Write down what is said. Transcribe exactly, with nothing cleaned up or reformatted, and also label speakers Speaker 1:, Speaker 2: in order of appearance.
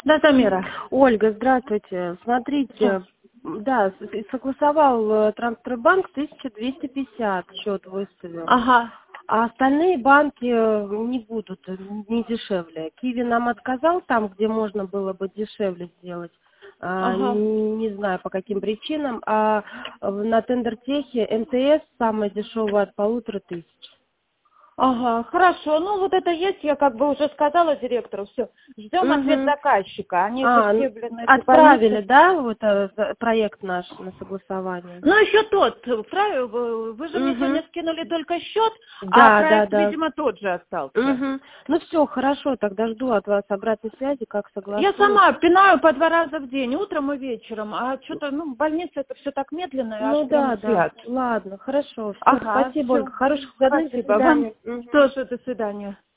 Speaker 1: Да, Тамира.
Speaker 2: Ольга, здравствуйте.
Speaker 1: Да.
Speaker 2: Смотрите, да, с- согласовал э, Транстройбанк тысяча двести пятьдесят счет выставил.
Speaker 1: Ага.
Speaker 2: А остальные банки э, не будут, э, не дешевле. Киви нам отказал там, где можно было бы дешевле сделать. А,
Speaker 1: Ага.
Speaker 2: не, не знаю по каким причинам. А в- на Тендертехе МТС самое дешевое от полутора тысяч.
Speaker 1: Ага, хорошо. Ну, вот это есть, я как бы уже сказала директору, все. Ждем ответ
Speaker 2: Угу.
Speaker 1: заказчика. Они же
Speaker 2: А, н-
Speaker 1: все, блин, эти
Speaker 2: отправили,
Speaker 1: больницы.
Speaker 2: да, вот э, за- проект наш на согласование?
Speaker 1: Ну, еще тот, правильно, вы вы же мне
Speaker 2: Угу.
Speaker 1: сегодня скинули только счет, а
Speaker 2: Да, да,
Speaker 1: проект,
Speaker 2: да.
Speaker 1: видимо, тот же остался.
Speaker 2: Угу. Ну все, хорошо, тогда жду от вас обратной связи, как
Speaker 1: Я
Speaker 2: согласуют.
Speaker 1: сама пинаю по два раза в день, утром и вечером, а что-то, ну, больница это все так медленно, аж
Speaker 2: Ну
Speaker 1: прямо
Speaker 2: да, да.
Speaker 1: спят.
Speaker 2: Ладно, хорошо. Все,
Speaker 1: Ага,
Speaker 2: спасибо,
Speaker 1: все.
Speaker 2: Ольга. Хороших выходных, до
Speaker 1: Спасибо вам.
Speaker 2: свидания. Мгм.
Speaker 1: Тоже до свидания.